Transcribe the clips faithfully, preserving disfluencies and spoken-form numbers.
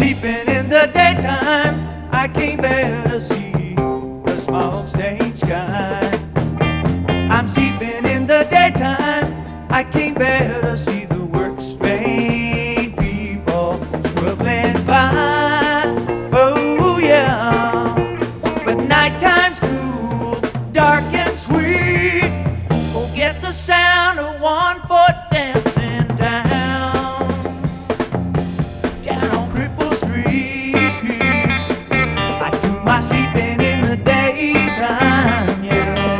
Sleeping in the daytime, I can't bear to see the small stained sky. I'm sleeping in the daytime, I can't bear to see the work-strained people struggling by. Oh yeah, but nighttime's cool, dark and sweet. Forget the sound of one foot dancing down, down on Cripple Street. I do my sleeping in the daytime, yeah.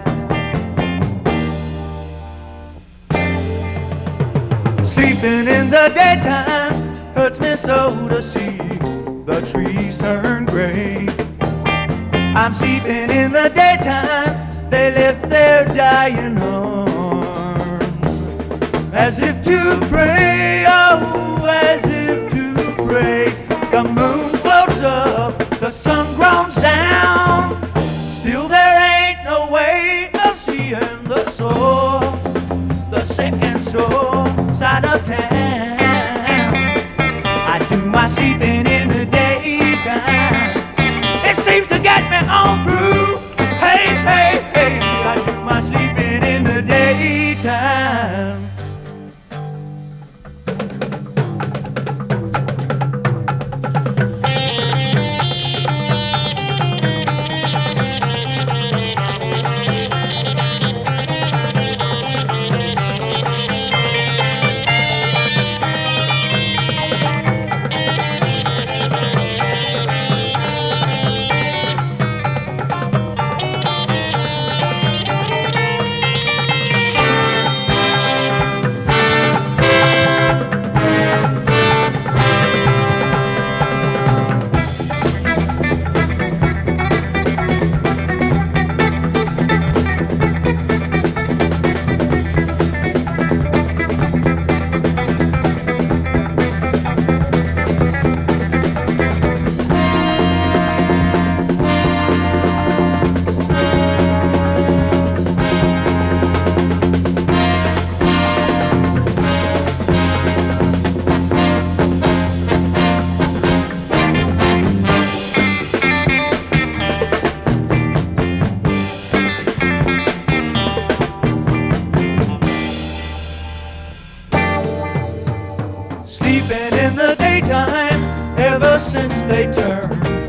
Sleeping in the daytime hurts me so to see the trees turn gray. I'm sleeping in the daytime, they lift their dying arms, as if to pray, oh, as if to pray. The moon floats up, the sun grounds down, still there ain't no way of seeing the shore, the second shore side of town. I do my sleeping in the daytime, it seems to get me on through. Hey, hey, hey, I do my sleeping in the daytime. Sleeping in the daytime ever since they turned